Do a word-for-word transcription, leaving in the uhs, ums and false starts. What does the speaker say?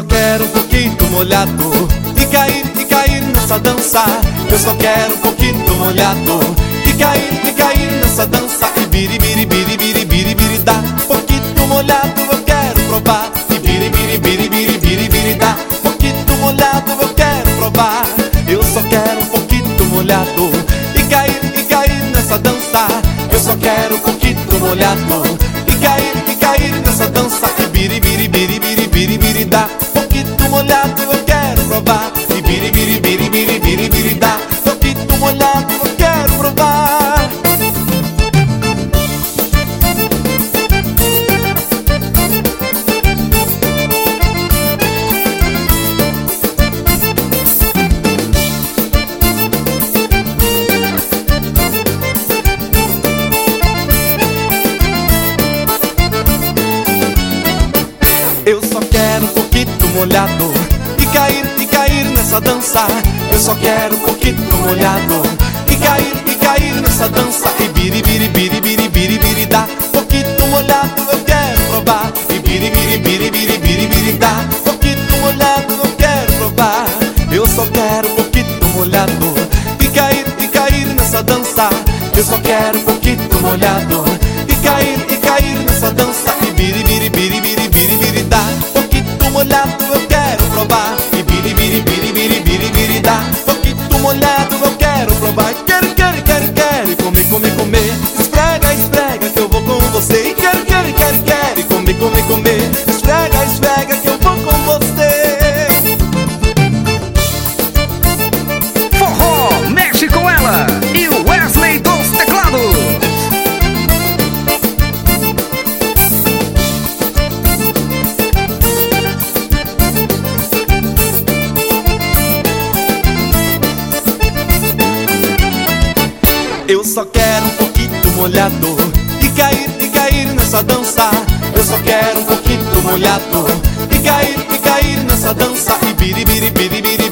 quero um pouquinho molhado e cair, e cair nessa dança. Eu só quero um pouquinho molhado e cair, e cair nessa dança. E biri, biri, biri, biri, biri, biri, dá. Pouquinho molhado eu quero provar. E biri, biri, biri, biri, biri, biri, dá. Pouquinho molhado eu quero provar. Eu só quero um pouquinho molhado e cair, e cair nessa dança. Eu só quero um pouquinho molhado e cair, e cair nessa dança. E biri, biri, biri, biri, biri, biri, dá. Pouquinho molhado eu quero provar. E biri, biri, biri, biri, biri, biri, dá. Pouquinho molhado eu quero provar. Eu só quero um pouquinho molhado e cair, e cair nessa dança. Eu só quero um pouquinho molhado e cair, e cair nessa dança. E biri, biri, biri, biri, biri, biri, dá. Pouquinho molhado eu quero provar. E biri, biri, biri, biri, biri, biri, dá. Pouquinho molhado eu quero provar. Eu só quero um pouquinho molhado e cair, e cair nessa dança. Eu só quero um pouquinho molhado e cair, e cair nessa dança. E biri, biri, biri, biri, biri, biri, dá. Pouquinho molhado eu quero provar. E biri, biri, biri, biri, biri, biri, dá. Pouquinho molhado eu quero provar. Quero, quero, quero, quero comer, comer, comer. Esfrega, esfrega que eu vou com você. E quero, quero, quero, quero comer, comer, comer. Esfrega, esfrega que eu vou com você. Forró, mexe com ela e o Wesley dos teclados. Eu só quero um pouquinho molhado e cair, e cair nessa dança. Eu só quero um pouquinho molhado e cair, e cair nessa dança. E biri, biri, biri, biri,